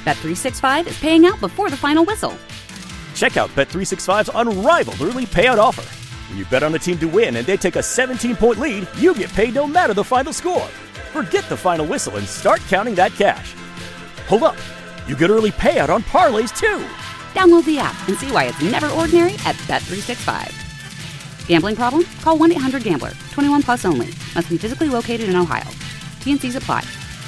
Bet365 is paying out before the final whistle. Check out Bet365's unrivaled early payout offer. When you bet on a team to win and they take a 17-point lead, you get paid no matter the final score. Forget the final whistle and start counting that cash. Hold up. You get early payout on parlays, too. Download the app and see why it's never ordinary at Bet365. Gambling problem? Call 1-800-GAMBLER. 21 plus only. Must be physically located in Ohio. T&Cs apply.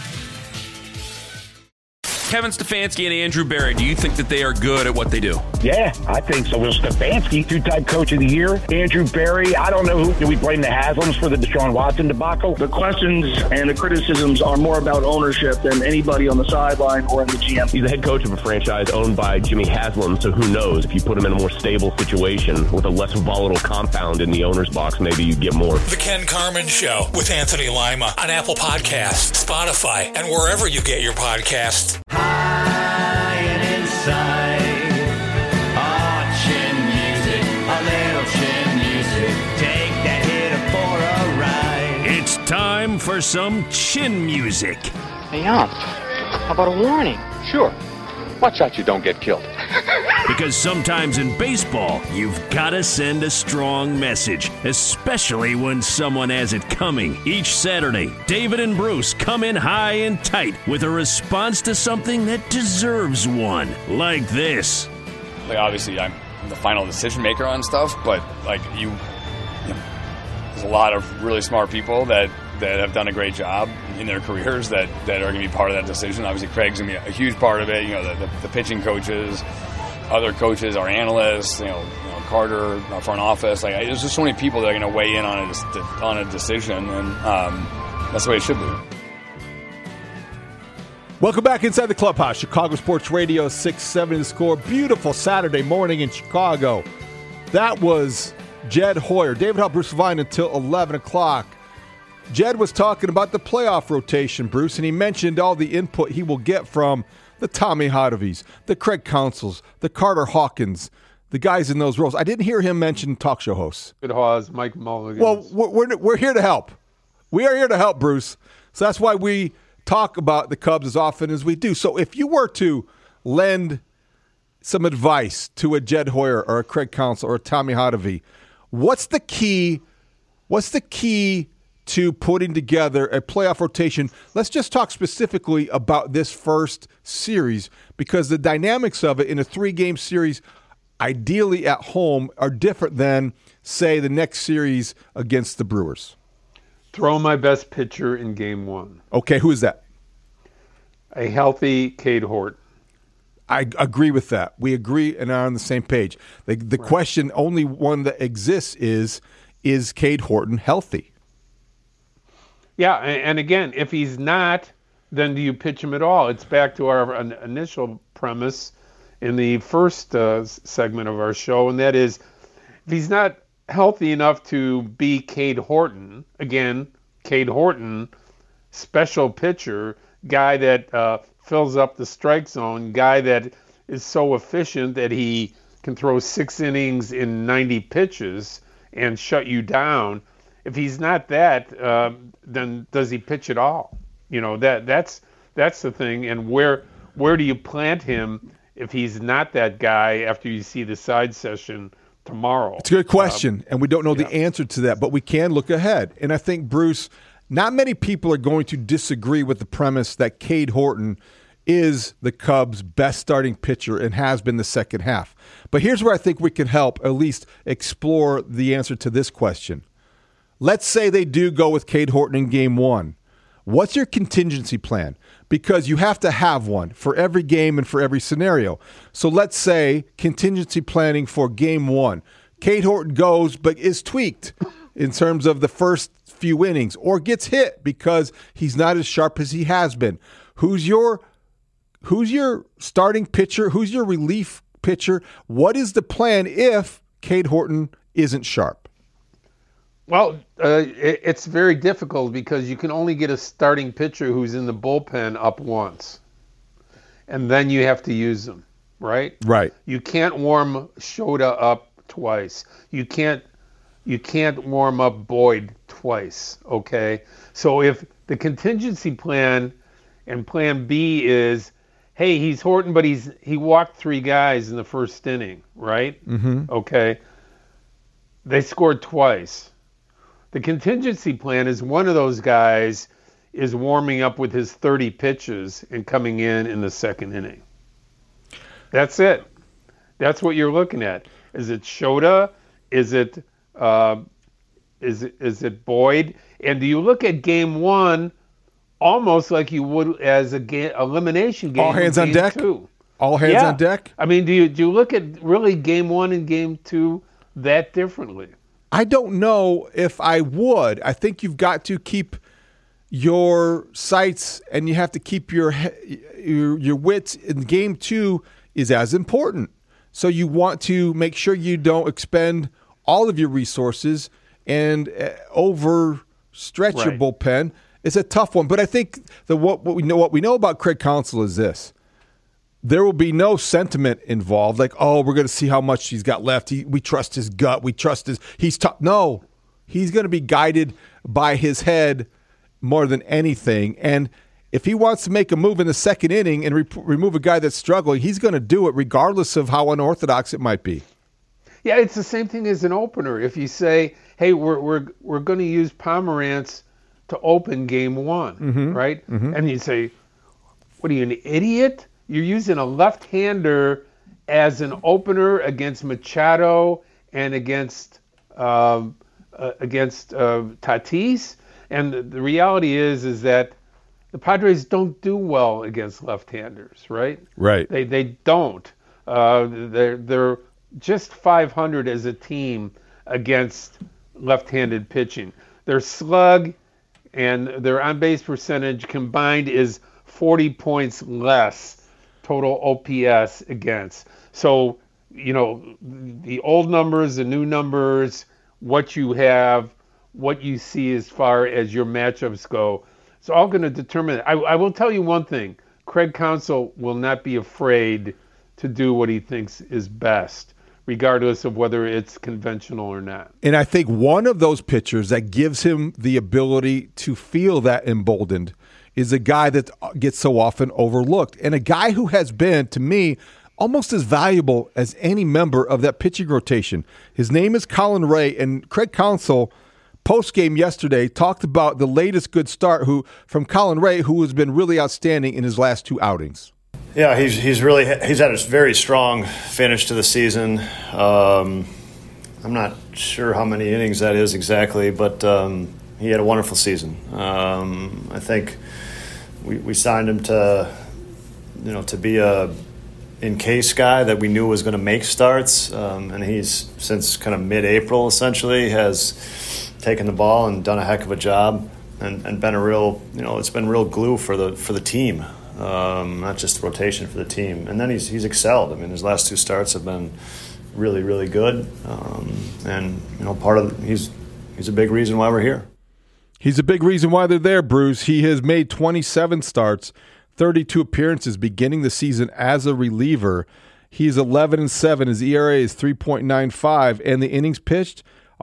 Kevin Stefanski and Andrew Berry, do you think that they are good at what they do? Yeah, I think so. Well, Stefanski, two-time coach of the year. Andrew Berry, I don't know who. Do we blame the Haslams for the Deshaun Watson debacle? The questions and the criticisms are more about ownership than anybody on the sideline or in the GM. He's the head coach of a franchise owned by Jimmy Haslam, so who knows? If you put him in a more stable situation with a less volatile compound in the owner's box, maybe you get more. The Ken Carman Show with Anthony Lima on Apple Podcasts, Spotify, and wherever you get your podcasts. High and inside, chin music, a little chin music. Take that hitter for a ride. It's time for some chin music. Hey, how about a warning? Sure. Watch out you don't get killed. Because sometimes in baseball, you've got to send a strong message, especially when someone has it coming. Each Saturday, David and Bruce come in high and tight with a response to something that deserves one, like this. Like, obviously, I'm the final decision maker on stuff, but there's a lot of really smart people that have done a great job in their careers that are going to be part of that decision. Obviously, Craig's going to be a huge part of it. The pitching coaches, other coaches, our analysts, Carter, our front office. There's just so many people that are going to weigh in on a decision, and that's the way it should be. Welcome back inside the clubhouse. Chicago Sports Radio 670 The Score. Beautiful Saturday morning in Chicago. That was Jed Hoyer. David helped Bruce Levine until 11 o'clock. Jed was talking about the playoff rotation, Bruce, and he mentioned all the input he will get from the Tommy Hodavies, the Craig Counsels, the Carter Hawkins, the guys in those roles. I didn't hear him mention talk show hosts. Good Hawes, Mike Mulligan. Well, we're here to help. We are here to help, Bruce. So that's why we talk about the Cubs as often as we do. So if you were to lend some advice to a Jed Hoyer or a Craig Counsell or a Tommy Hodavie, what's the key to putting together a playoff rotation? Let's just talk specifically about this first series, because the dynamics of it in a 3-game series, ideally at home, are different than, say, the next series against the Brewers. Throw my best pitcher in game 1. Okay, who is that? A healthy Cade Horton. I agree with that. We agree and are on the same page. The question, only one that exists, is Cade Horton healthy? Yeah, and again, if he's not, then do you pitch him at all? It's back to our initial premise in the first segment of our show, and that is, if he's not healthy enough to be Cade Horton, again, Cade Horton, special pitcher, guy that fills up the strike zone, guy that is so efficient that he can throw 6 innings in 90 pitches and shut you down. If he's not that, then does he pitch at all? That's the thing. And where do you plant him if he's not that guy after you see the side session tomorrow? It's a good question, and we don't know the answer to that, but we can look ahead. And I think, Bruce, not many people are going to disagree with the premise that Cade Horton is the Cubs' best starting pitcher and has been the second half. But here's where I think we can help at least explore the answer to this question. Let's say they do go with Cade Horton in game 1. What's your contingency plan? Because you have to have one for every game and for every scenario. So let's say contingency planning for game 1. Cade Horton goes but is tweaked in terms of the first few innings, or gets hit because he's not as sharp as he has been. Who's your starting pitcher? Who's your relief pitcher? What is the plan if Cade Horton isn't sharp? Well, it's very difficult because you can only get a starting pitcher who's in the bullpen up once, and then you have to use them, right? Right. You can't warm Shota up twice. You can't warm up Boyd twice, okay? So if the contingency plan and plan B is hey, he's Horton, but he walked 3 guys in the first inning, right? Mm-hmm. Okay. They scored twice. The contingency plan is one of those guys is warming up with his 30 pitches and coming in the second inning. That's it. That's what you're looking at. Is it Shota? Is it Boyd? And do you look at game 1 almost like you would as a elimination game? All hands on deck. 2? All hands on deck. I mean, do you look at really game 1 and game 2 that differently? I don't know if I would. I think you've got to keep your sights and you have to keep your wits in game 2 is as important. So you want to make sure you don't expend all of your resources and overstretch your bullpen. It's a tough one, but I think what we know about Craig Counsell is this. There will be no sentiment involved, like, oh, we're going to see how much he's got left. We trust his gut. We trust he's tough. No, he's going to be guided by his head more than anything. And if he wants to make a move in the second inning and remove a guy that's struggling, he's going to do it regardless of how unorthodox it might be. Yeah, it's the same thing as an opener. If you say, hey, we're going to use Pomerantz to open game 1, right? Mm-hmm. And you say, what are you, an idiot? You're using a left-hander as an opener against Machado and against Tatis. And the reality is that the Padres don't do well against left-handers, right? Right. They don't. They're just 500 as a team against left-handed pitching. Their slug and their on-base percentage combined is 40 points less total OPS against. So, the old numbers, the new numbers, what you have, what you see as far as your matchups go, it's all going to determine it. I will tell you one thing. Craig Counsell will not be afraid to do what he thinks is best, regardless of whether it's conventional or not. And I think one of those pitchers that gives him the ability to feel that emboldened is a guy that gets so often overlooked, and a guy who has been, to me, almost as valuable as any member of that pitching rotation. His name is Colin Rea, and Craig Counsell, post-game yesterday, talked about the latest good start from Colin Rea, who has been really outstanding in his last 2 outings. Yeah, he's had a very strong finish to the season. I'm not sure how many innings that is exactly, but he had a wonderful season. I think we signed him to be a in-case guy that we knew was going to make starts, and he's since kind of mid-April essentially has taken the ball and done a heck of a job and been a real it's been real glue for the team, not just the rotation, for the team. And then he's excelled. I mean, his last 2 starts have been really, really good, and he's a big reason why we're here. He's a big reason why they're there, Bruce. He has made 27 starts, 32 appearances beginning the season as a reliever. He's 11-7. His ERA is 3.95, and the innings pitched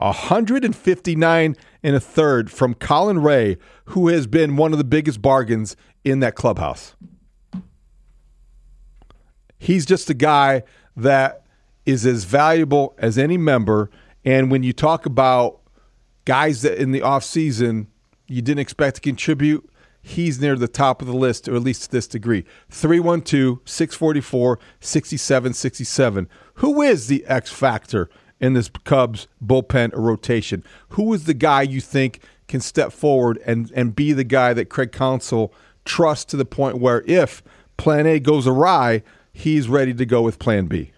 159 and a third from Colin Rea, who has been one of the biggest bargains in that clubhouse. He's just a guy that is as valuable as any member, and when you talk about guys that in the offseason you didn't expect to contribute, he's near the top of the list, or at least to this degree. 312-644-6767. Who is the X factor in this Cubs bullpen rotation? Who is the guy you think can step forward and be the guy that Craig Counsell trusts to the point where if plan A goes awry, he's ready to go with plan B?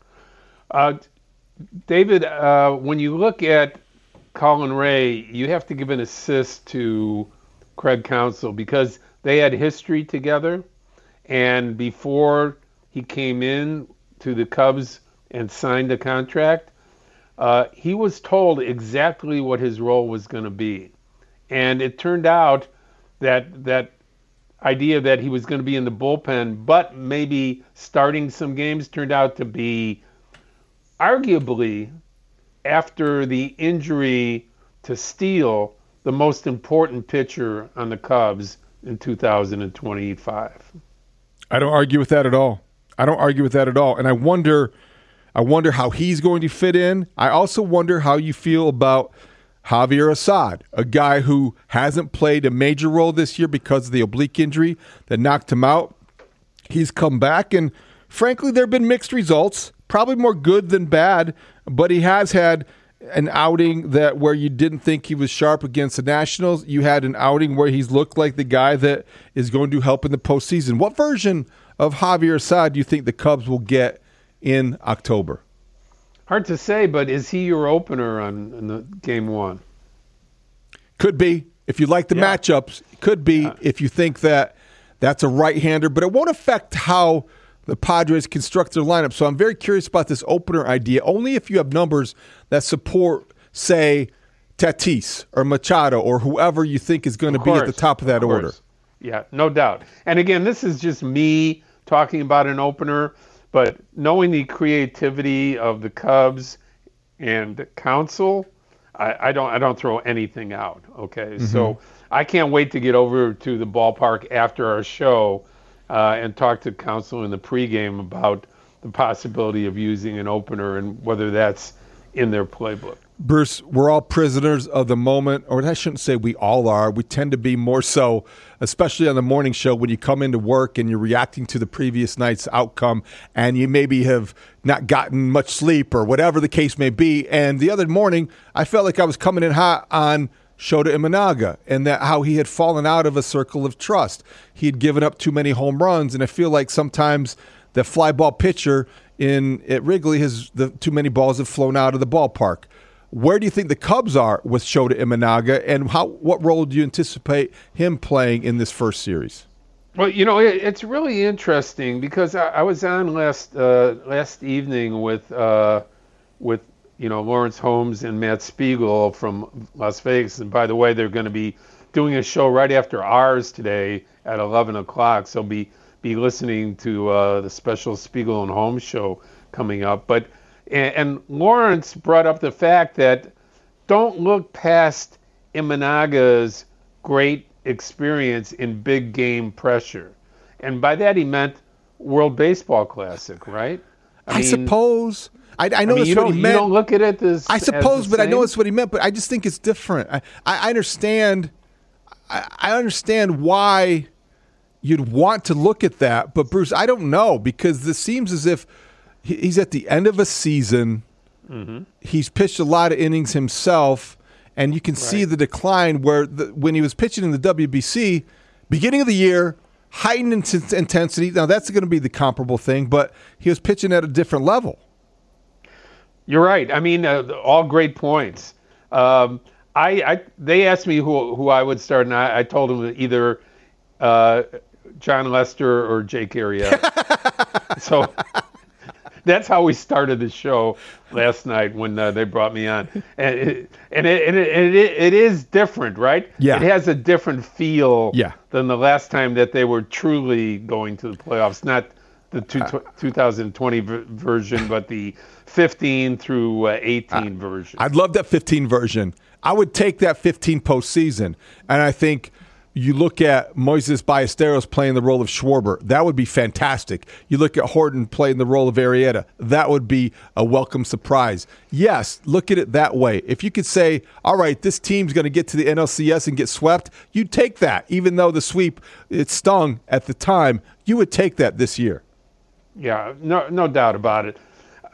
David, when you look at Colin Rea, you have to give an assist to Craig Counsell because they had history together, and before he came in to the Cubs and signed the contract, he was told exactly what his role was going to be. And it turned out that idea that he was going to be in the bullpen, but maybe starting some games, turned out to be arguably, after the injury to Steele, the most important pitcher on the Cubs in 2025. I don't argue with that at all. And I wonder how he's going to fit in. I also wonder how you feel about Javier Assad, a guy who hasn't played a major role this year because of the oblique injury that knocked him out. He's come back, and frankly, there have been mixed results, probably more good than bad, but he has had an outing where you didn't think he was sharp against the Nationals. You had an outing where he's looked like the guy that is going to help in the postseason. What version of Javier Assad do you think the Cubs will get in October? Hard to say, but is he your opener in the game one? Could be. If you like the matchups, could be if you think that that's a right-hander, but it won't affect how the Padres construct their lineup. So I'm very curious about this opener idea, only if you have numbers that support, say, Tatis or Machado or whoever you think is going to be at the top of that order. Yeah, no doubt. And again, this is just me talking about an opener, but knowing the creativity of the Cubs and Counsell, I don't throw anything out. Okay, so I can't wait to get over to the ballpark after our show and talk to Counsell in the pregame about the possibility of using an opener and whether that's in their playbook. Bruce, we're all prisoners of the moment, or I shouldn't say we all are. We tend to be more so, especially on the morning show when you come into work and you're reacting to the previous night's outcome and you maybe have not gotten much sleep or whatever the case may be. And the other morning, I felt like I was coming in hot on Shota Imanaga and that how he had fallen out of a circle of trust. He had given up too many home runs, and I feel like sometimes the fly ball pitcher at Wrigley too many balls have flown out of the ballpark. Where do you think the Cubs are with Shota Imanaga, and what role do you anticipate him playing in this first series? Well, it's really interesting because I was on last evening with Lawrence Holmes and Matt Spiegel from Las Vegas, and by the way, they're going to be doing a show right after ours today at 11 o'clock. So be listening to the special Spiegel and Holmes show coming up, but. And Lawrence brought up the fact that don't look past Imanaga's great experience in big game pressure. And by that he meant World Baseball Classic, right? I suppose. I know that's what he meant. You don't look at it as I suppose, but I know that's what he meant, but I just think it's different. I understand why you'd want to look at that, but Bruce, I don't know, because this seems as if he's at the end of a season. Mm-hmm. He's pitched a lot of innings himself, and you can see the decline where when he was pitching in the WBC, beginning of the year, heightened intensity. Now, that's going to be the comparable thing, but he was pitching at a different level. You're right. I mean, all great points. They asked me who I would start, and I told them either John Lester or Jake Arrieta. So that's how we started the show last night when they brought me on, and it is different, right? Yeah, it has a different feel than the last time that they were truly going to the playoffs. Not the 2020 version, but the 15 through 18 version. I'd love that 15 version. I would take that 15 postseason, and I think. You look at Moises Ballesteros playing the role of Schwarber. That would be fantastic. You look at Horton playing the role of Arrieta. That would be a welcome surprise. Yes, look at it that way. If you could say, all right, this team's going to get to the NLCS and get swept, you'd take that. Even though the sweep, it stung at the time, you would take that this year. Yeah, no doubt about it.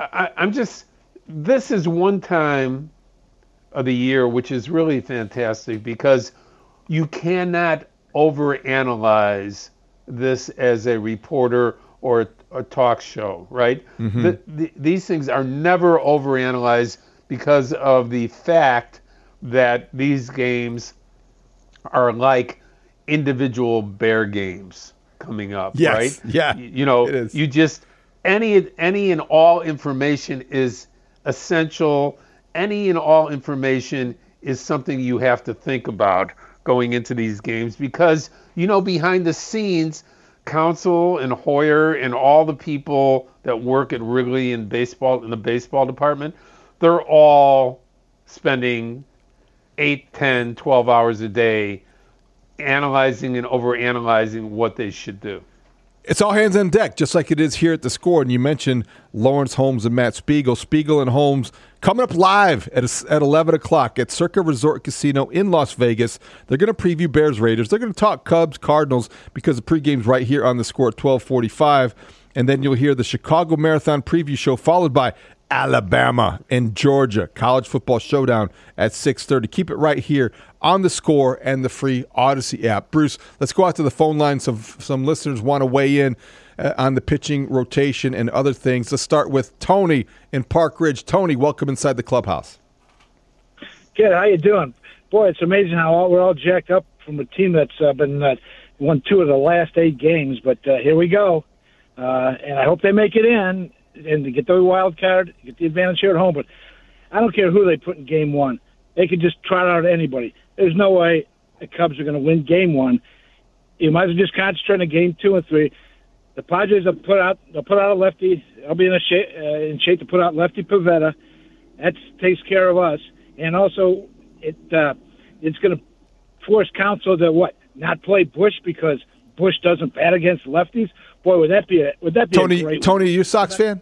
This is one time of the year which is really fantastic because you cannot overanalyze this as a reporter or a talk show, right? Mm-hmm. These things are never overanalyzed because of the fact that these games are like individual Bear games coming up, right? Yeah. It is. You just any and all information is essential. Any and all information is something you have to think about going into these games because, behind the scenes, Counsell and Hoyer and all the people that work at Wrigley in the baseball department, they're all spending 8, 10, 12 hours a day analyzing and overanalyzing what they should do. It's all hands on deck, just like it is here at the Score. And you mentioned Lawrence Holmes and Matt Spiegel. Spiegel and Holmes coming up live at 11 o'clock at Circa Resort Casino in Las Vegas. They're going to preview Bears-Raiders. They're going to talk Cubs-Cardinals because the pregame's right here on the Score at 12:45. And then you'll hear the Chicago Marathon preview show followed by Alabama and Georgia college football showdown at 6:30. Keep it right here on the Score and the free Odyssey app. Bruce, let's go out to the phone line. Some listeners want to weigh in on the pitching rotation and other things. Let's start with Tony in Park Ridge. Tony, welcome inside the clubhouse. Good. How you doing? Boy, it's amazing how we're all jacked up from a team that's been won 2 of the last 8 games. But here we go, and I hope they make it in and to get the wild card, get the advantage here at home. But I don't care who they put in Game 1. They could just trot out anybody. There's no way the Cubs are going to win Game 1. You might as well just concentrate on Game 2 and 3. The Padres will put out a lefty. I'll be in shape to put out lefty Pivetta. That takes care of us. And also, it's going to force Counsell to not play Bush because Bush doesn't bat against lefties. Boy, would that be a great Tony, are you a Sox fan?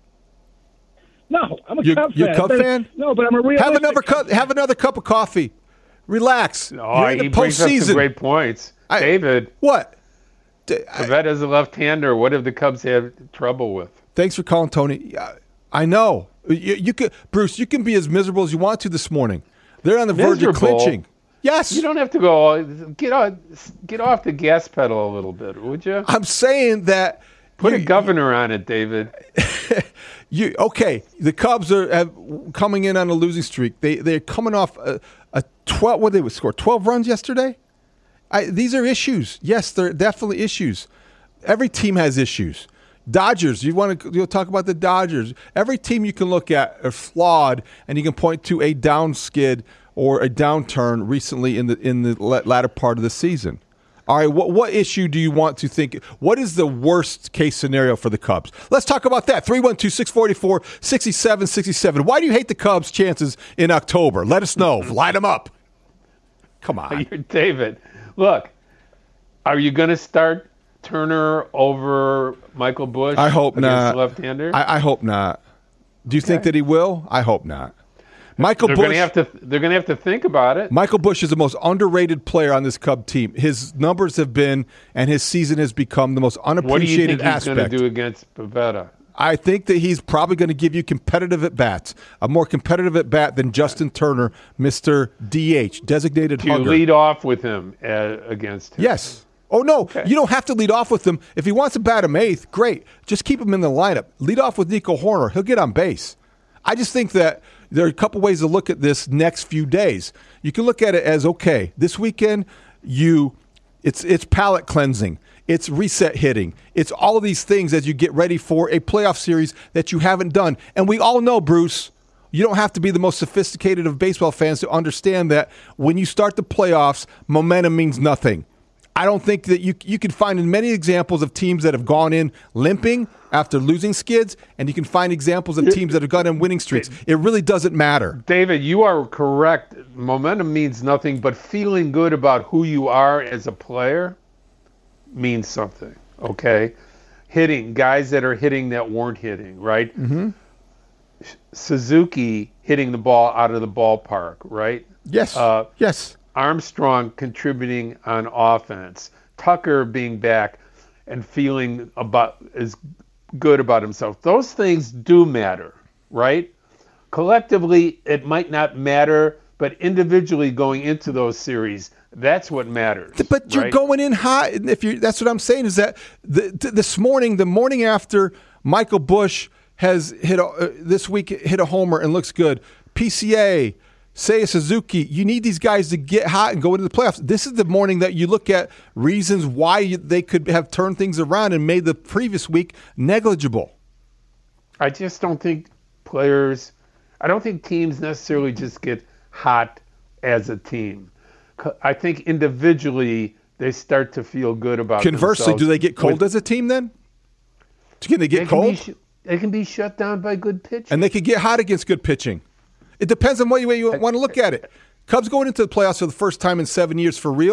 No, I'm a Cub fan. You're a Cub fan? No, but I'm a realistic Have another cup of coffee. Relax. You're in the he brings up some great points. David. What? Pivetta's a left-hander. What have the Cubs had trouble with? Thanks for calling, Tony. I know. You could, Bruce, you can be as miserable as you want to this morning. They're on the verge of clinching. Yes. You don't have to go. Get off the gas pedal a little bit, would you? I'm saying that. Put a governor on it, David. Okay? The Cubs are coming in on a losing streak. They're coming off a 12. What did they score? 12 runs yesterday. These are issues. Yes, they're definitely issues. Every team has issues. Dodgers. You'll talk about the Dodgers. Every team you can look at are flawed, and you can point to a down skid or a downturn recently in the latter part of the season. All right, what issue do you want to think? What is the worst case scenario for the Cubs? Let's talk about that. 312-644-6767. Why do you hate the Cubs' chances in October? Let us know. Light them up. Come on. David, look, are you going to start Turner over Michael Bush? I hope not. Left-hander? I hope not. Do you think that he will? I hope not. Michael Bush. They're going to have to think about it. Michael Bush is the most underrated player on this Cub team. His numbers have been, and his season has become the most unappreciated aspect. What do you think he's going to do against Pivetta? I think that he's probably going to give you competitive at-bats, a more competitive at-bat than Justin Turner, Mr. DH, designated hugger. Do you lead off with him against him? Yes. Oh, no, okay. You don't have to lead off with him. If he wants to bat him 8th, great. Just keep him in the lineup. Lead off with Nico Horner. He'll get on base. I just think that there are a couple ways to look at this next few days. You can look at it as, okay, this weekend, it's palate cleansing. It's reset hitting. It's all of these things as you get ready for a playoff series that you haven't done. And we all know, Bruce, you don't have to be the most sophisticated of baseball fans to understand that when you start the playoffs, momentum means nothing. I don't think that you can find many examples of teams that have gone in limping after losing skids, and you can find examples of teams that have gone in winning streaks. It really doesn't matter. David, you are correct. Momentum means nothing, but feeling good about who you are as a player means something, okay? Hitting, guys that are hitting that weren't hitting, right? Mm-hmm. Suzuki hitting the ball out of the ballpark, right? Yes, yes. Armstrong contributing on offense, Tucker being back and feeling as good about himself. Those things do matter, right? Collectively, it might not matter, but individually going into those series, that's what matters. But you're going in hot. That's what I'm saying is that this morning, the morning after Michael Bush has hit a homer and looks good, PCA, Seiya Suzuki, you need these guys to get hot and go into the playoffs. This is the morning that you look at reasons why they could have turned things around and made the previous week negligible. I just don't think teams necessarily just get hot as a team. I think individually they start to feel good about Conversely, themselves. Do they get cold as a team then? Can they get cold? They can be shut down by good pitching. And they can get hot against good pitching. It depends on what way you want to look at it. Cubs going into the playoffs for the first time in 7 years for real.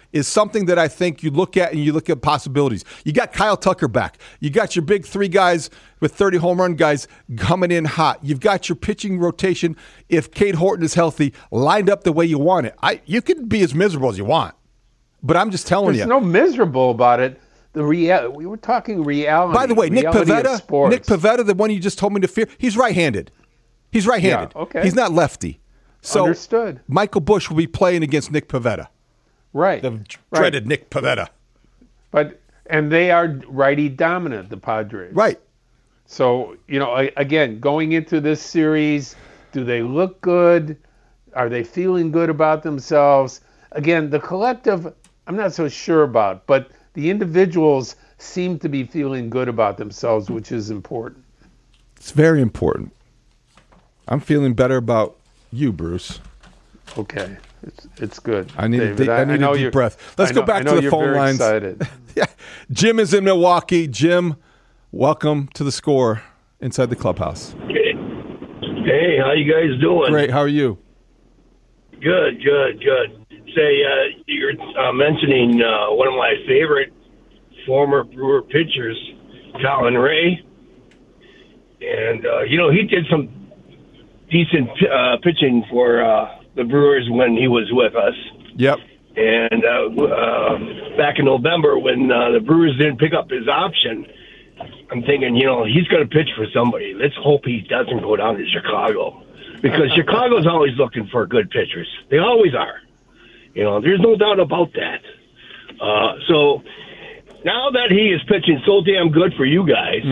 is something that I think you look at and you look at possibilities. You got Kyle Tucker back. You got your big 3 guys with 30 home run guys coming in hot. You've got your pitching rotation, if Cade Horton is healthy, lined up the way you want it. You can be as miserable as you want, but I'm just telling you. There's no miserable about it. We were talking reality. By the way, Nick Pivetta, the one you just told me to fear, he's right-handed. He's right-handed. Yeah, okay. He's not lefty. So understood. Michael Busch will be playing against Nick Pivetta. Right. The dreaded Nick Pivetta. And they are righty dominant, the Padres. Right. So, again, going into this series, do they look good? Are they feeling good about themselves? Again, the collective, I'm not so sure about, but the individuals seem to be feeling good about themselves, which is important. It's very important. I'm feeling better about you, Bruce. Okay. It's good. I need David, a deep breath. Let's go back to the phone lines. Excited. Yeah. Jim is in Milwaukee. Jim, welcome to The Score inside the clubhouse. Hey, how you guys doing? Great. How are you? Good. Say, you're mentioning one of my favorite former Brewer pitchers, Colin Ray. And, he did some decent pitching for the Brewers when he was with us. Yep. And back in November when the Brewers didn't pick up his option, I'm thinking, he's going to pitch for somebody. Let's hope he doesn't go down to Chicago. Because Chicago's always looking for good pitchers. They always are. There's no doubt about that. So now that he is pitching so damn good for you guys,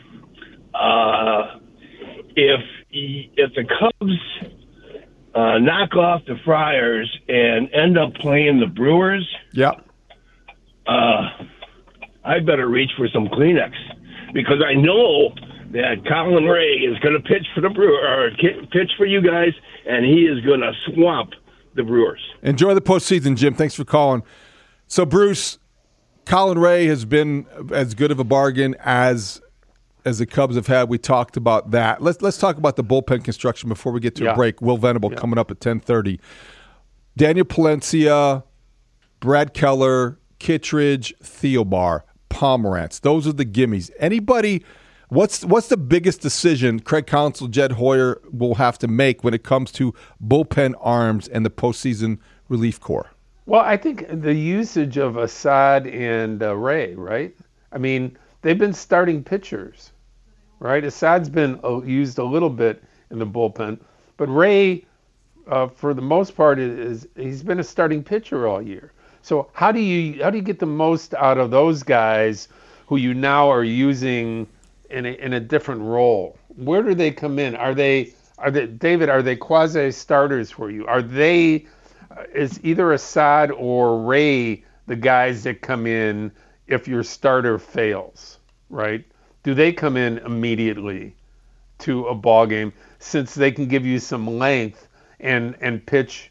if the Cubs knock off the Friars and end up playing the Brewers, I better reach for some Kleenex because I know that Colin Ray is going to pitch for the Brewers, or pitch for you guys, and he is going to swamp the Brewers. Enjoy the postseason, Jim. Thanks for calling. So, Bruce, Colin Ray has been as good of a bargain as the Cubs have had. We talked about that. Let's talk about the bullpen construction before we get to a break. Will Venable coming up at 10:30. Daniel Palencia, Brad Keller, Kittredge, Theobar, Pomerantz. Those are the gimmies. Anybody? What's the biggest decision Craig Counsell, Jed Hoyer will have to make when it comes to bullpen arms and the postseason relief corps? Well, I think the usage of Assad and Ray, right? I mean, they've been starting pitchers, right? Assad's been used a little bit in the bullpen, but Ray, for the most part, he's been a starting pitcher all year. So how do you get the most out of those guys who you now are using in a different role? Where do they come in? Are they David? Are they quasi starters for you? Is either Assad or Ray the guys that come in if your starter fails, right? Do they come in immediately to a ball game since they can give you some length and pitch,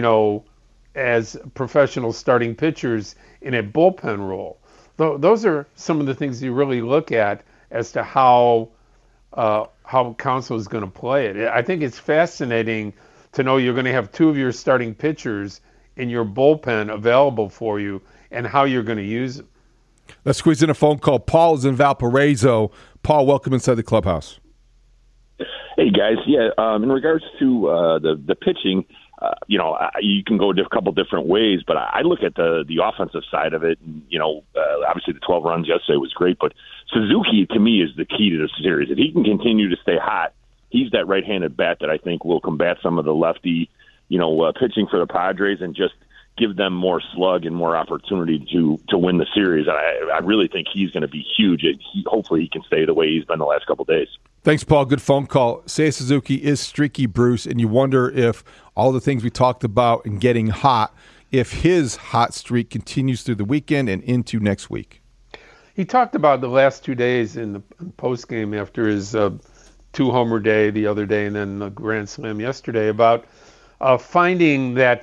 as professional starting pitchers in a bullpen role? Those are some of the things you really look at as to how Counsell is going to play it. I think it's fascinating to know you're going to have two of your starting pitchers in your bullpen available for you and how you're going to use them. Let's squeeze in a phone call. Paul is in Valparaiso. Paul, welcome inside the clubhouse. Hey, guys. Yeah, in regards to the pitching, you can go a couple different ways, but I look at the offensive side of it. And, obviously the 12 runs yesterday was great, but Suzuki, to me, is the key to the series. If he can continue to stay hot, he's that right-handed bat that I think will combat some of the lefty, pitching for the Padres and just give them more slug and more opportunity to win the series. I really think he's going to be huge. Hopefully he can stay the way he's been the last couple of days. Thanks, Paul. Good phone call. Seiya Suzuki is streaky, Bruce, and you wonder if all the things we talked about and getting hot, if his hot streak continues through the weekend and into next week. He talked about the last 2 days in the postgame after his two-homer day the other day and then the Grand Slam yesterday about finding that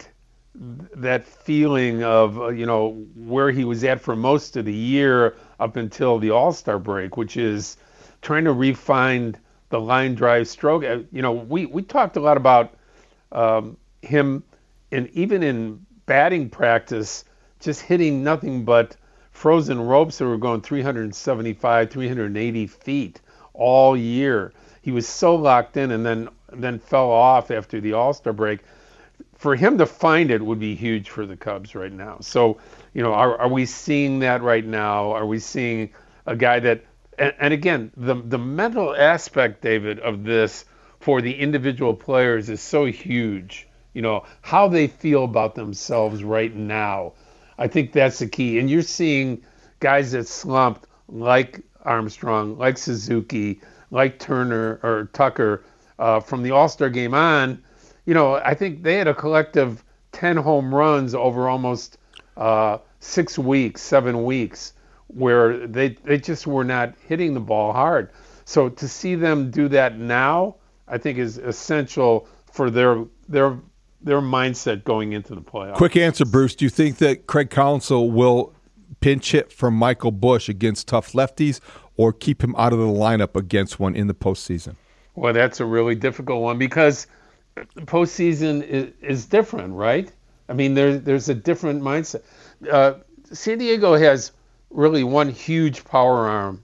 feeling of, where he was at for most of the year up until the All-Star break, which is trying to refine the line drive stroke. We talked a lot about him, and even in batting practice, just hitting nothing but frozen ropes that were going 375, 380 feet all year. He was so locked in and then fell off after the All-Star break. For him to find it would be huge for the Cubs right now. So, are we seeing that right now? Are we seeing a guy that, and again, the mental aspect, David, of this for the individual players is so huge. How they feel about themselves right now. I think that's the key. And you're seeing guys that slumped like Armstrong, like Suzuki, like Turner or Tucker from the All-Star game on. I think they had a collective 10 home runs over almost 6 weeks, 7 weeks, where they just were not hitting the ball hard. So to see them do that now, I think is essential for their mindset going into the playoffs. Quick answer, Bruce. Do you think that Craig Counsell will pinch hit from Michael Busch against tough lefties or keep him out of the lineup against one in the postseason? Well, that's a really difficult one because the postseason is different, right? I mean, there's a different mindset. San Diego has really one huge power arm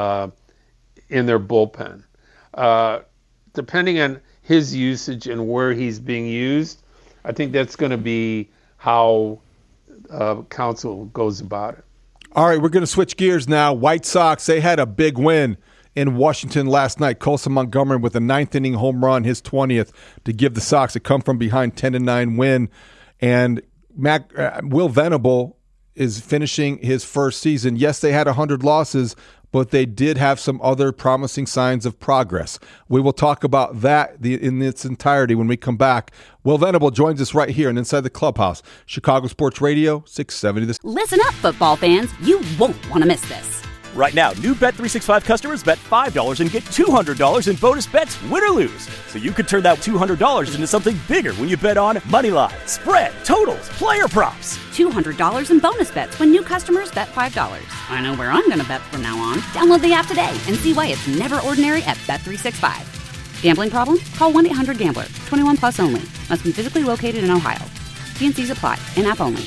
in their bullpen. Depending on his usage and where he's being used, I think that's going to be how Counsell goes about it. All right, we're going to switch gears now. White Sox, they had a big win in Washington last night. Colson Montgomery with a ninth-inning home run, his 20th, to give the Sox a come-from-behind 10-9 win. And Will Venable is finishing his first season. Yes, they had 100 losses, but they did have some other promising signs of progress. We will talk about that in its entirety when we come back. Will Venable joins us right here and Inside the Clubhouse. Chicago Sports Radio, 670. Listen up, football fans. You won't want to miss this. Right now, new Bet365 customers bet $5 and get $200 in bonus bets, win or lose. So you could turn that $200 into something bigger when you bet on money line, spread, totals, player props. $200 in bonus bets when new customers bet $5. I know where I'm going to bet from now on. Download the app today and see why it's never ordinary at Bet365. Gambling problem? Call 1-800-GAMBLER. 21 plus only. Must be physically located in Ohio. T&Cs apply. In-app only.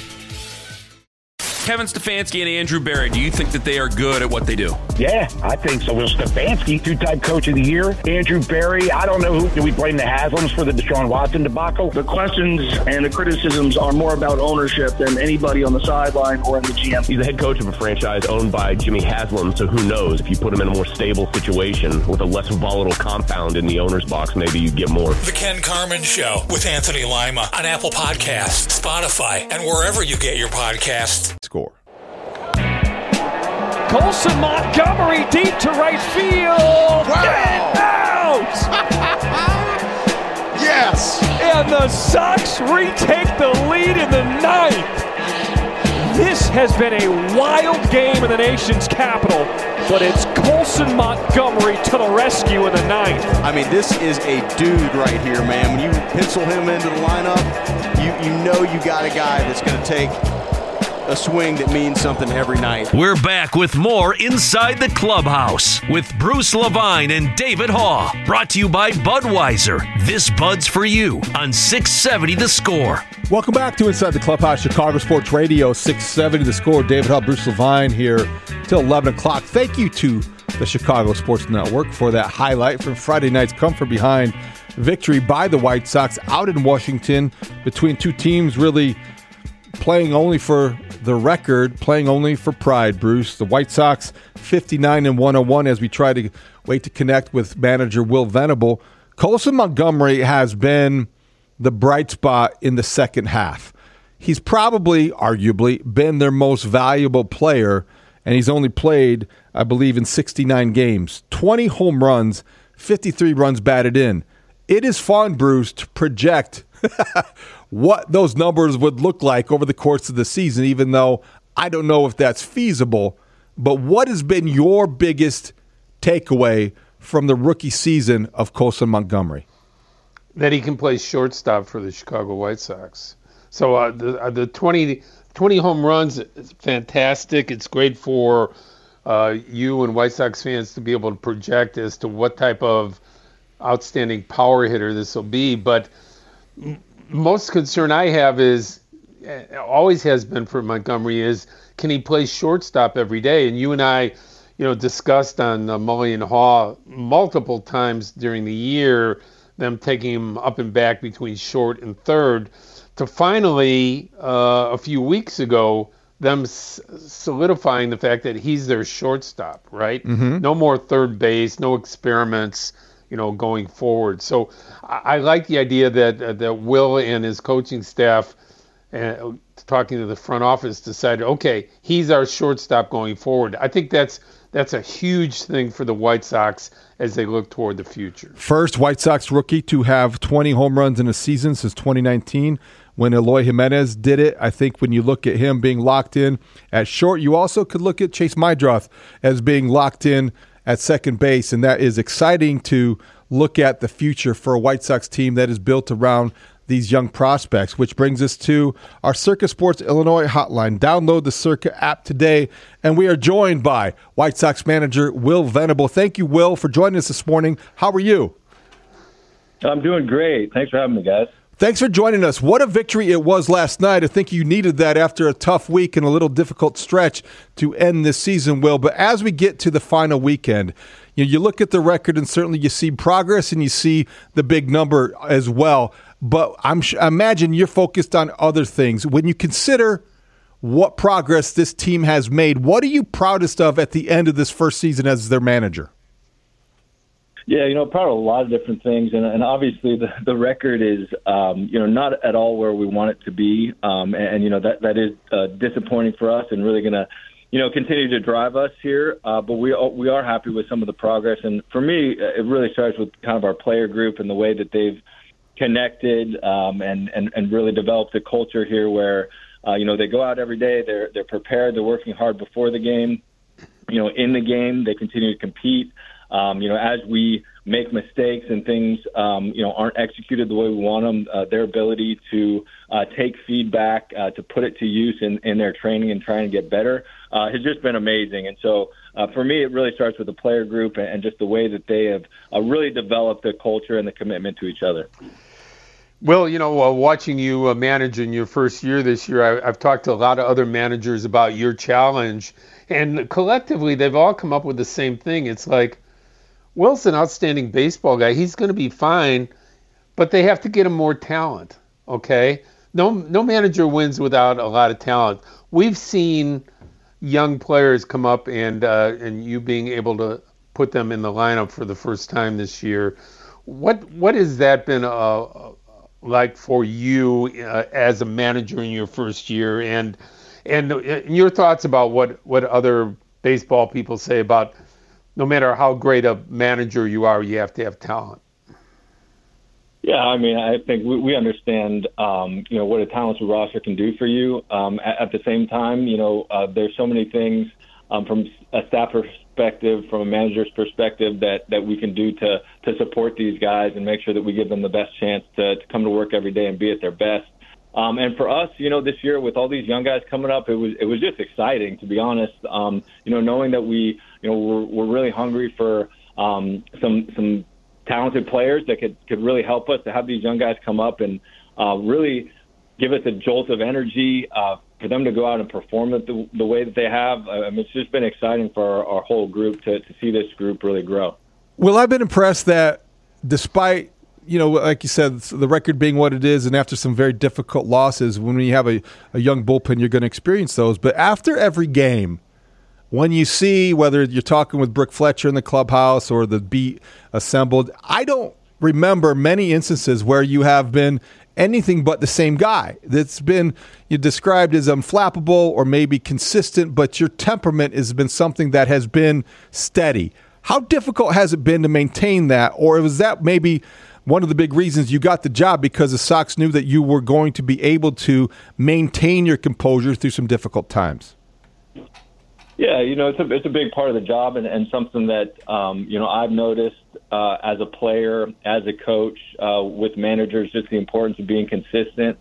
Kevin Stefanski and Andrew Berry, do you think that they are good at what they do? Yeah, I think so. Will Stefanski, two-time coach of the year. Andrew Berry, I don't know who. Do we blame the Haslams for the Deshaun Watson debacle? The questions and the criticisms are more about ownership than anybody on the sideline or in the GM. He's the head coach of a franchise owned by Jimmy Haslam, so who knows? If you put him in a more stable situation with a less volatile compound in the owner's box, maybe you get more. The Ken Carman Show with Anthony Lima on Apple Podcasts, Spotify, and wherever you get your podcasts. Score. Colson Montgomery deep to right field. Wow. And out! Yes! And the Sox retake the lead in the ninth. This has been a wild game in the nation's capital, but it's Colson Montgomery to the rescue in the ninth. I mean, this is a dude right here, man. When you pencil him into the lineup, you know you got a guy that's going to take a swing that means something every night. We're back with more Inside the Clubhouse with Bruce Levine and David Haugh. Brought to you by Budweiser. This Bud's for you on 670 The Score. Welcome back to Inside the Clubhouse, Chicago Sports Radio, 670 The Score. David Haugh, Bruce Levine here till 11 o'clock. Thank you to the Chicago Sports Network for that highlight from Friday night's come-from-behind victory by the White Sox out in Washington between two teams really playing only for the record, playing only for pride, Bruce. The White Sox 59-101 as we try to wait to connect with manager Will Venable. Colson Montgomery has been the bright spot in the second half. He's probably, arguably, been their most valuable player, and he's only played, I believe, in 69 games. 20 home runs, 53 runs batted in. It is fun, Bruce, to project what those numbers would look like over the course of the season, even though I don't know if that's feasible. But what has been your biggest takeaway from the rookie season of Colson Montgomery? That he can play shortstop for the Chicago White Sox. So the 20 home runs is fantastic. It's great for you and White Sox fans to be able to project as to what type of outstanding power hitter this will be. But most concern I have is always has been for Montgomery is, can he play shortstop every day? And you and I, discussed on Mully & Haw multiple times during the year, them taking him up and back between short and third, to finally, a few weeks ago, them solidifying the fact that he's their shortstop, right? Mm-hmm. No more third base, no experiments, going forward. So I like the idea that Will and his coaching staff, talking to the front office, decided, okay, he's our shortstop going forward. I think that's a huge thing for the White Sox as they look toward the future. First White Sox rookie to have 20 home runs in a season since 2019 when Eloy Jimenez did it. I think when you look at him being locked in at short, you also could look at Chase Meidroth as being locked in at second base, and that is exciting to look at the future for a White Sox team that is built around these young prospects, which brings us to our Circa Sports Illinois hotline. Download the Circa app today, and we are joined by White Sox manager Will Venable. Thank you, Will, for joining us this morning. How are you? I'm doing great. Thanks for having me, guys. Thanks for joining us. What a victory it was last night. I think you needed that after a tough week and a little difficult stretch to end this season, Will. But as we get to the final weekend, you look at the record and certainly you see progress and you see the big number as well. But I imagine you're focused on other things. When you consider what progress this team has made, what are you proudest of at the end of this first season as their manager? Yeah, proud of a lot of different things, and obviously the record is, not at all where we want it to be, and that is disappointing for us and really going to, continue to drive us here. But we are happy with some of the progress, and for me, it really starts with kind of our player group and the way that they've connected and really developed a culture here where, they go out every day, they're prepared, they're working hard before the game, in the game, they continue to compete. As we make mistakes and things, aren't executed the way we want them, their ability to take feedback, to put it to use in their training and trying to get better has just been amazing. And so for me, it really starts with the player group and just the way that they have really developed the culture and the commitment to each other. Well, watching you manage in your first year this year, I've talked to a lot of other managers about your challenge, and collectively they've all come up with the same thing. It's like, Will's an outstanding baseball guy. He's going to be fine, but they have to get him more talent, okay? No manager wins without a lot of talent. We've seen young players come up and you being able to put them in the lineup for the first time this year. What has that been like for you as a manager in your first year, and your thoughts about what other baseball people say about no matter how great a manager you are, you have to have talent? Yeah, I mean, I think we understand, what a talented roster can do for you. At the same time, there's so many things from a staff perspective, from a manager's perspective, that we can do to support these guys and make sure that we give them the best chance to come to work every day and be at their best. And for us, this year with all these young guys coming up, it was just exciting, to be honest. Knowing that we're really hungry for some talented players that could really help us, to have these young guys come up and really give us a jolt of energy, for them to go out and perform it the way that they have. I mean, it's just been exciting for our whole group to see this group really grow. Well, I've been impressed that despite, like you said, the record being what it is, and after some very difficult losses, when you have a young bullpen, you're going to experience those. But after every game, when you see, whether you're talking with Brooke Fletcher in the clubhouse or the beat assembled, I don't remember many instances where you have been anything but the same guy. That's been described as unflappable or maybe consistent, but your temperament has been something that has been steady. How difficult has it been to maintain that, or was that maybe one of the big reasons you got the job, because the Sox knew that you were going to be able to maintain your composure through some difficult times? Yeah, it's a big part of the job, and something that I've noticed as a player, as a coach, with managers, just the importance of being consistent.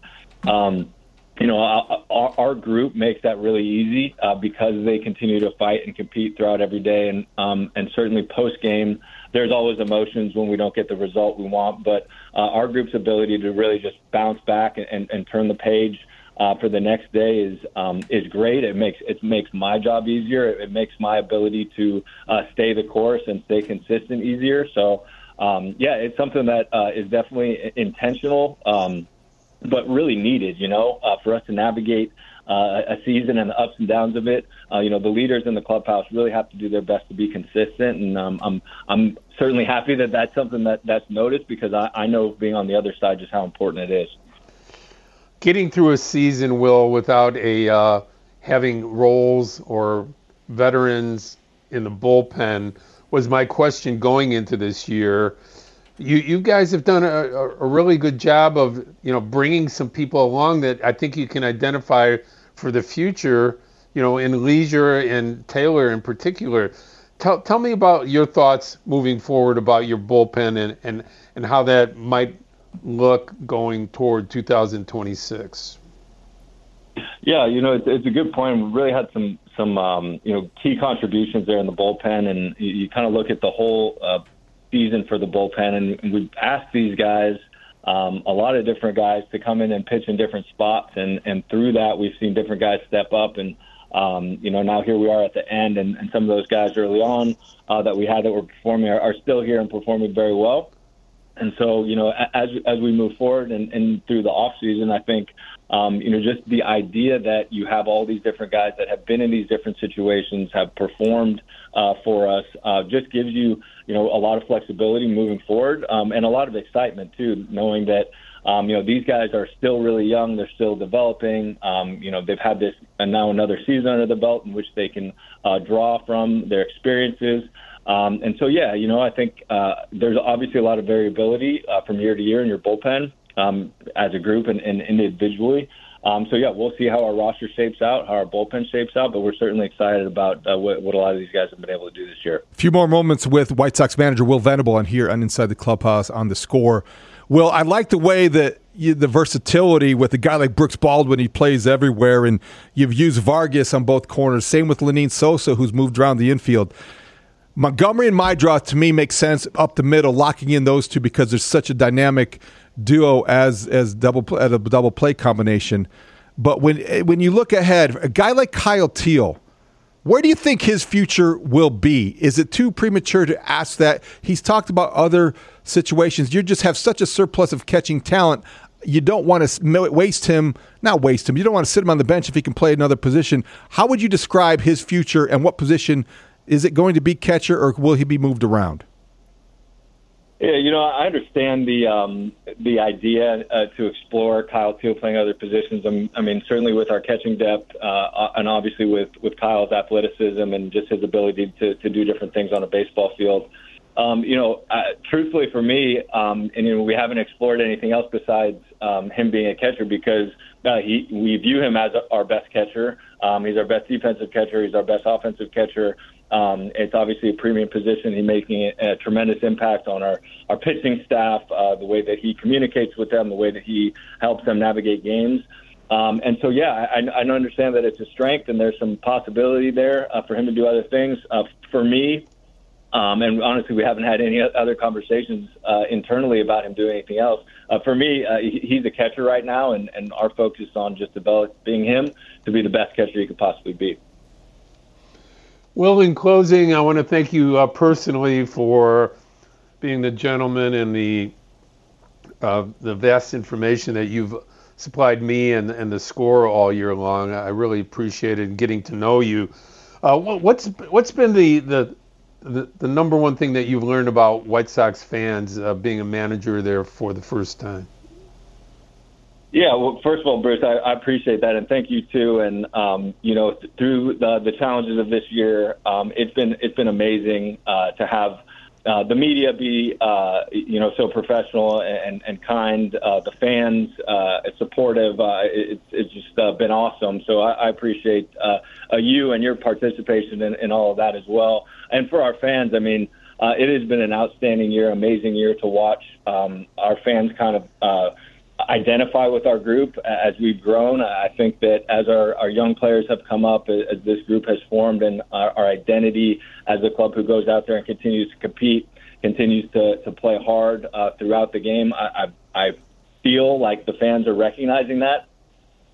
Our group makes that really easy because they continue to fight and compete throughout every day, and certainly post game, there's always emotions when we don't get the result we want. But our group's ability to really just bounce back and turn the page for the next day is great. It makes my job easier. It makes my ability to stay the course and stay consistent easier. So, it's something that is definitely intentional, but really needed, for us to navigate a season and the ups and downs of it. The leaders in the clubhouse really have to do their best to be consistent, and I'm certainly happy that that's something that's noticed, because I know, being on the other side, just how important it is. Getting through a season, Will, without having roles or veterans in the bullpen was my question going into this year. You guys have done a really good job of bringing some people along that I think you can identify for the future, in Leisure and Taylor in particular. Tell me about your thoughts moving forward about your bullpen and how that might look going toward 2026. Yeah, it's a good point. We really had some key contributions there in the bullpen, and you kind of look at the whole season for the bullpen, and we've asked these guys, a lot of different guys, to come in and pitch in different spots, and through that we've seen different guys step up, and now here we are at the end, and some of those guys early on that we had that were performing are still here and performing very well. And so, as we move forward and through the off season, I think, just the idea that you have all these different guys that have been in these different situations, have performed for us, just gives you, a lot of flexibility moving forward, and a lot of excitement too, knowing that, these guys are still really young, they're still developing, they've had this and now another season under the belt in which they can draw from their experiences. And so, I think there's obviously a lot of variability from year to year in your bullpen as a group and individually. We'll see how our roster shapes out, how our bullpen shapes out, but we're certainly excited about what a lot of these guys have been able to do this year. A few more moments with White Sox manager Will Venable on here on Inside the Clubhouse on The Score. Will, I like the way that the versatility with a guy like Brooks Baldwin. He plays everywhere, and you've used Vargas on both corners. Same with Lenyn Sosa, who's moved around the infield. Montgomery and Meidroth, to me, makes sense up the middle, locking in those two because there's such a dynamic duo as a double play combination. But when you look ahead, a guy like Kyle Teel, where do you think his future will be? Is it too premature to ask that? He's talked about other situations. You just have such a surplus of catching talent. You don't want to not waste him. You don't want to sit him on the bench if he can play another position. How would you describe his future, and what position? Is it going to be catcher, or will he be moved around? Yeah, I understand the idea to explore Kyle Teel playing other positions. I mean, certainly with our catching depth, and obviously with Kyle's athleticism and just his ability to do different things on a baseball field. Truthfully for me, we haven't explored anything else besides him being a catcher, because we view him as our best catcher. He's our best defensive catcher. He's our best offensive catcher. It's obviously a premium position. He's making a tremendous impact on our pitching staff, the way that he communicates with them, the way that he helps them navigate games. And so, I understand that it's a strength, and there's some possibility there for him to do other things. For me, and honestly, we haven't had any other conversations internally about him doing anything else. For me, he's a catcher right now, and our focus is on just developing him to be the best catcher he could possibly be. Well, in closing, I want to thank you personally for being the gentleman and the vast information that you've supplied me and The Score all year long. I really appreciated getting to know you. What's been the number one thing that you've learned about White Sox fans being a manager there for the first time? Yeah, well, first of all, Bruce, I appreciate that, and thank you too. And through the challenges of this year, it's been amazing to have the media be so professional and kind. The fans supportive. It's just been awesome. So I appreciate you and your participation in all of that as well. And for our fans, I mean, it has been an outstanding year, amazing year to watch our fans kind of identify with our group as we've grown. I think that as our young players have come up, as this group has formed, and our identity as a club who goes out there and continues to compete, continues to play hard throughout the game, I feel like the fans are recognizing that.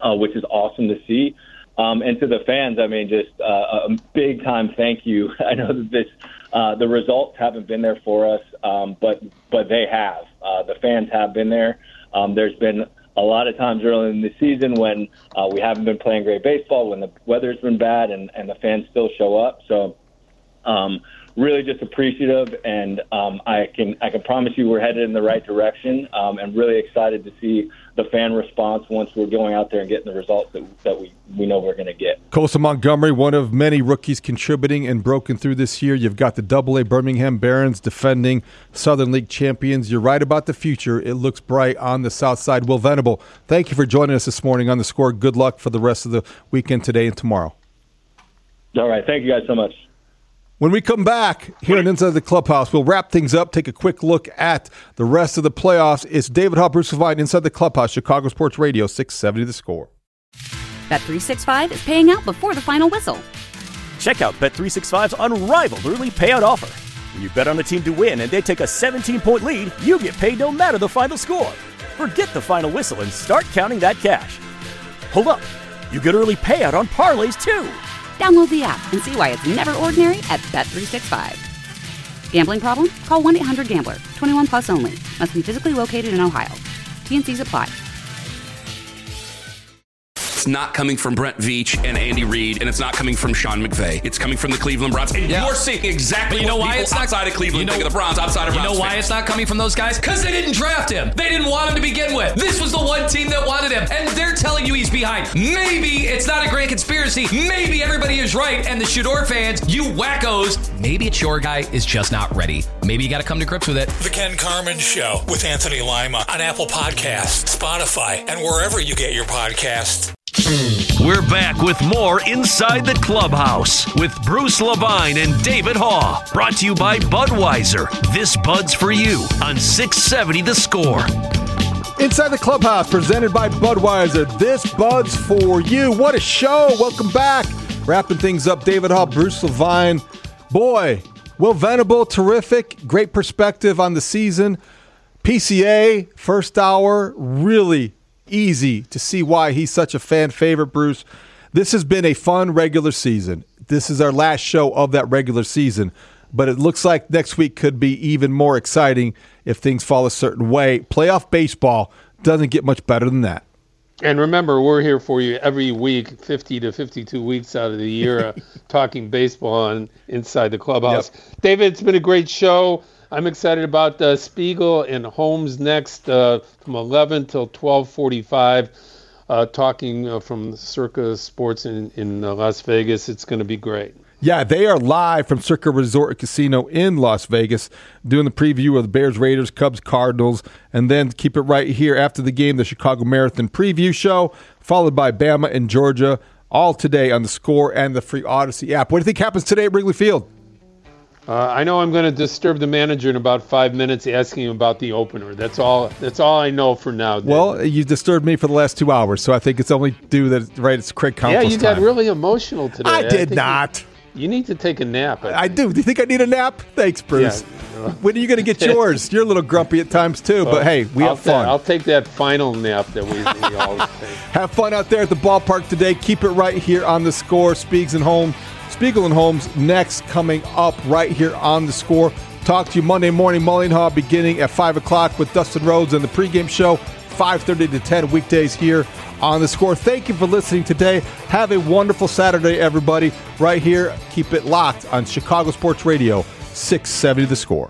which is awesome to see. And to the fans, I mean, just a big time thank you. I know that the results haven't been there for us, but they have. The fans have been there. There's been a lot of times early in the season when we haven't been playing great baseball, when the weather's been bad, and the fans still show up. So really just appreciative, and I can promise you we're headed in the right direction, and really excited to see the fan response once we're going out there and getting the results that we know we're going to get. Colson Montgomery, one of many rookies contributing and broken through this year. You've got the AA Birmingham Barons defending Southern League champions. You're right about the future. It looks bright on the south side. Will Venable, thank you for joining us this morning on The Score. Good luck for the rest of the weekend today and tomorrow. All right. Thank you guys so much. When we come back here on Inside the Clubhouse, we'll wrap things up, take a quick look at the rest of the playoffs. It's David Hall, Bruce Levine, Inside the Clubhouse, Chicago Sports Radio, 670 The Score. Bet365 is paying out before the final whistle. Check out Bet365's unrivaled early payout offer. When you bet on a team to win and they take a 17-point lead, you get paid no matter the final score. Forget the final whistle and start counting that cash. Hold up. You get early payout on parlays, too. Download the app and see why it's never ordinary at Bet365. Gambling problem? Call 1-800-GAMBLER. 21 plus only. Must be physically located in Ohio. T&Cs apply. It's not coming from Brent Veach and Andy Reid, and it's not coming from Sean McVay. It's coming from the Cleveland Browns. And you're seeing exactly what people outside of Cleveland think of the Browns, outside of Browns. You know why it's not coming from those guys? Because they didn't draft him. They didn't want him to begin with. This was the one team that wanted him, and they're telling you he's behind. Maybe it's not a great conspiracy. Maybe everybody is right, and the Shador fans, you wackos, maybe it's your guy is just not ready. Maybe you got to come to grips with it. The Ken Carman Show with Anthony Lima on Apple Podcasts, Spotify, and wherever you get your podcasts. We're back with more Inside the Clubhouse with Bruce Levine and David Haugh. Brought to you by Budweiser. This Bud's for you on 670 The Score. Inside the Clubhouse, presented by Budweiser. This Bud's for you. What a show. Welcome back. Wrapping things up, David Haugh, Bruce Levine. Boy, Will Venable, terrific. Great perspective on the season. PCA, first hour, really easy to see why he's such a fan favorite, Bruce. This has been a fun regular season. This is our last show of that regular season, but it looks like next week could be even more exciting if things fall a certain way. Playoff baseball doesn't get much better than that. And remember, we're here for you every week, 50 to 52 weeks out of the year, talking baseball on Inside the Clubhouse. Yep. David, it's been a great show. I'm excited about Spiegel and Holmes next from 11 till 12:45, talking from Circa Sports in Las Vegas. It's going to be great. Yeah, they are live from Circa Resort and Casino in Las Vegas, doing the preview of the Bears, Raiders, Cubs, Cardinals, and then keep it right here after the game, the Chicago Marathon preview show, followed by Bama and Georgia, all today on The Score and the free Odyssey app. What do you think happens today at Wrigley Field? I know I'm going to disturb the manager in about 5 minutes, asking him about the opener. That's all I know for now. David. Well, you disturbed me for the last 2 hours, so I think it's only due that right. It's Craig Counsell's time. Yeah, you got really emotional today. I did not. You need to take a nap. I do. Do you think I need a nap? Thanks, Bruce. Yeah. When are you going to get yours? You're a little grumpy at times too, but hey, we have fun. I'll take that final nap that we all take. Have fun out there at the ballpark today. Keep it right here on The Score. Spiegel and Holmes next, coming up right here on The Score. Talk to you Monday morning, Mullinghaw, beginning at 5 o'clock with Dustin Rhodes and the pregame show, 5:30 to 10 weekdays here on The Score. Thank you for listening today. Have a wonderful Saturday, everybody. Right here, keep it locked on Chicago Sports Radio, 670 The Score.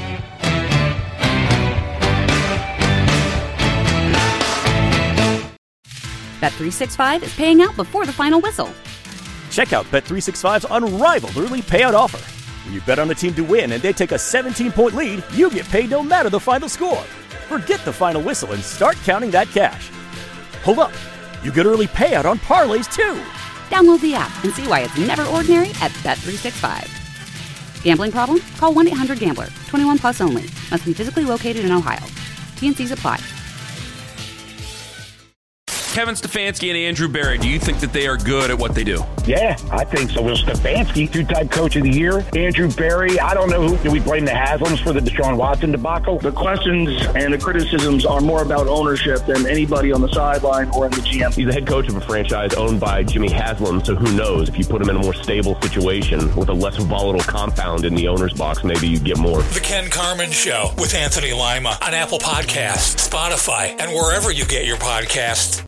Bet365 is paying out before the final whistle. Check out Bet365's unrivaled early payout offer. When you bet on a team to win and they take a 17-point lead, you get paid no matter the final score. Forget the final whistle and start counting that cash. Hold up. You get early payout on parlays, too. Download the app and see why it's never ordinary at Bet365. Gambling problem? Call 1-800-GAMBLER. 21 plus only. Must be physically located in Ohio. T&Cs apply. Kevin Stefanski and Andrew Berry, do you think that they are good at what they do? Yeah, I think so. Will Stefanski, two-time coach of the year. Andrew Berry, I don't know who. Do we blame the Haslams for the Deshaun Watson debacle? The questions and the criticisms are more about ownership than anybody on the sideline or in the GM. He's the head coach of a franchise owned by Jimmy Haslam, so who knows? If you put him in a more stable situation with a less volatile compound in the owner's box, maybe you get more. The Ken Carman Show with Anthony Lima on Apple Podcasts, Spotify, and wherever you get your podcasts.